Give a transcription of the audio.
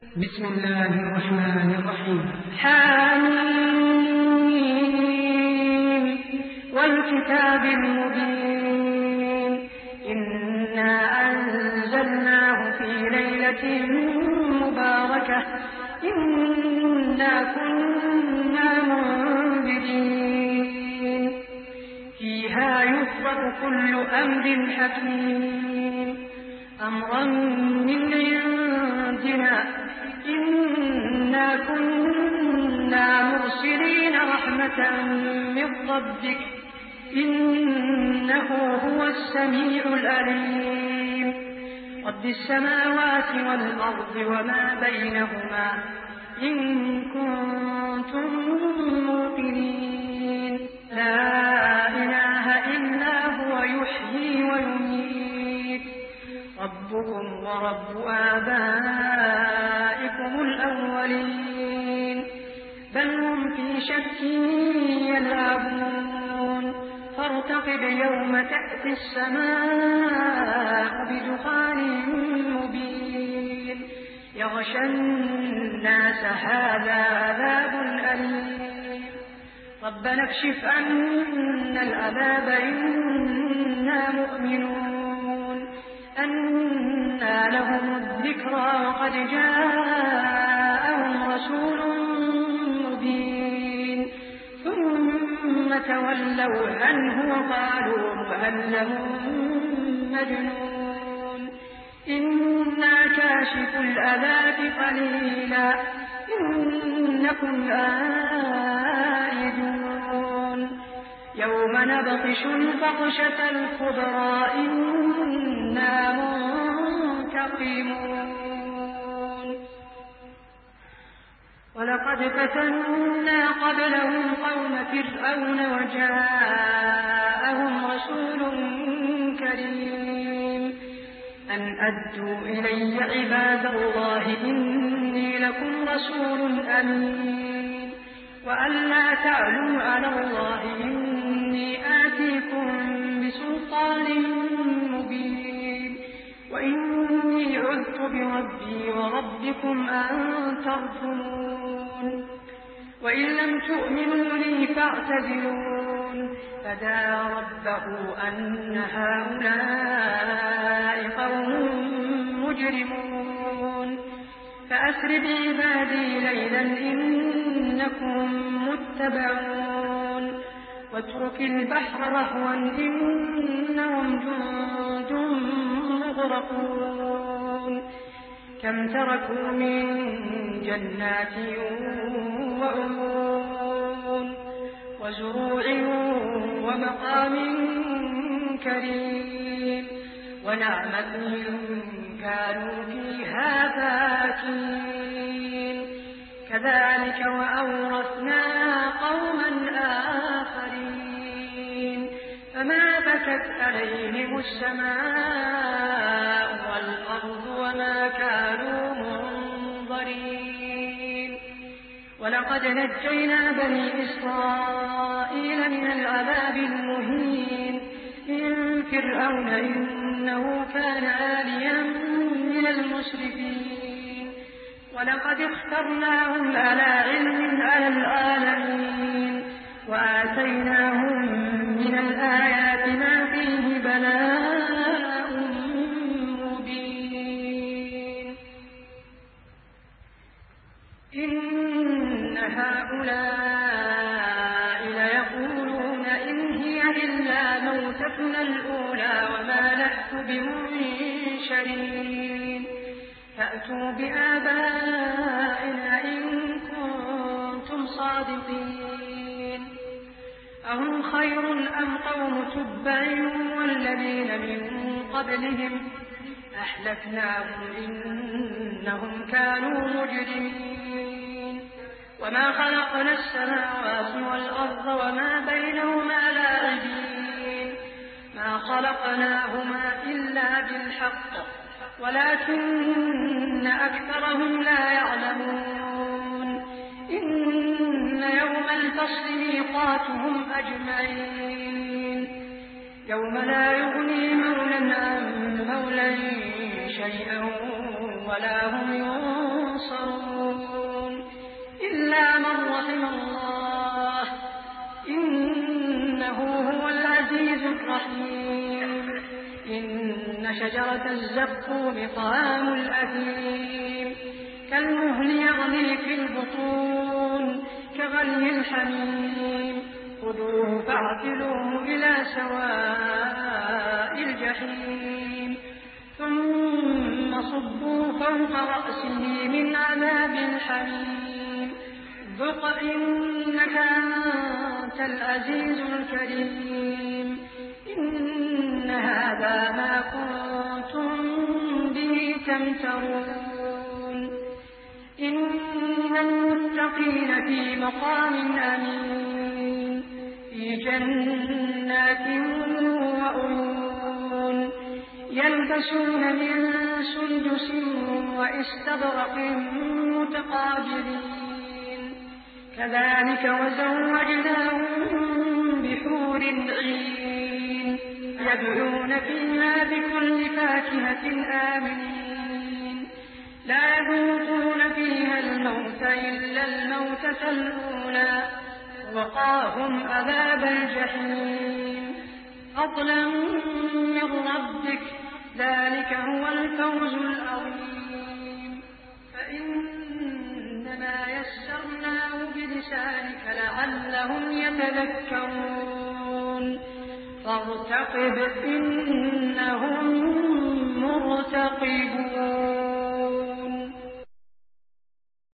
بسم الله الرحمن الرحيم. حميم والكتاب المبين إنا أنزلناه في ليلة مباركة إنا كنا منذرين فيها يفرق كل أمر حكيم أمرا من عندنا إنا كنا مرسلين رحمة من ربك إنه هو السميع العليم رب السماوات والأرض وما بينهما إن كنتم موقنين لا إله إلا هو يحيي ويميت ربكم ورب آبائكم الأولين بل هم في شك يلعبون فارتقب يوم تأتي السماء بدخان مبين يغشى الناس هذا عذاب أليم ربنا اكشف عنا العذاب إنا مؤمنون أنى لهم الذكرى وقد جاءهم رسول مبين ثم تولوا عنه وقالوا مؤلم مجنون إنا كاشف العذاب قليلا إنكم عائدون يوم نبطش البطشة الكبرى إنا منتقمون ولقد فتنا قبلهم قوم فرعون وجاءهم رسول كريم أن أدوا إلي عباد الله إني لكم رسول أمين وأن لا تعلوا على الله إني آتيكم بسلطان مبين وإني عذت بربي وربكم أن ترجمون وإن لم تؤمنوا لي فاعتزلون فدعا ربه أن هؤلاء قوم مجرمون فأسر بعبادي ليلا إنكم متبعون واترك البحر رهوا إنهم جند مغرقون كم تركوا من جنات وعيون وزروع ومقام كريم ونعمة كانوا فيها فاكهين كذلك وأورثناها قوما آخرين فما بكت عليهم السماء والأرض وما كانوا منظرين ولقد نجينا بني إسرائيل من العذاب المهين من فرعون إنه كان عاليا من المسرفين ولقد اخترناهم على علم على العالمين وآتيناهم من الآيات ما فيه بلاء مبين إن هؤلاء ليقولون إن هي إلا موتتنا الأولى وما نحن بمنشرين فأتوا بآبائنا إن كنتم صادقين أهم خير أم قوم تبع والذين من قبلهم أهلكناهم إنهم كانوا مجرمين وما خلقنا السماوات والأرض وما بينهما لاعبين ما خلقناهما إلا بالحق ولكن أكثرهم لا يعلمون إن يوم الفصل ميقاتهم أجمعين يوم لا يغني مولى عن مولى شيئا ولا هم ينصرون شجرة الزقوم طعام الأثيم كالمهل يغلي في البطون كغلي الحميم خذوه فاعتلوه إلى سواء الجحيم ثم صبوا فوق رأسه من عذاب الحميم ذق إنك أنت العزيز الكريم إن هذا ما كنتم به تمترون إن المتقين في مقام أمين في جنات وعيون يلبسون من سندس واستبرق متقابلين كذلك وزوجناهم بحور عين يدعون فيها بكل فاكهة آمنين لا يذوقون فيها الموت إلا الموتة الأولى وقاهم عذاب الجحيم فضلا من ربك ذلك هو الفوز العظيم فإنما يسرناه بلسانك لعلهم يتذكرون فارتقب إنهم مرتقبون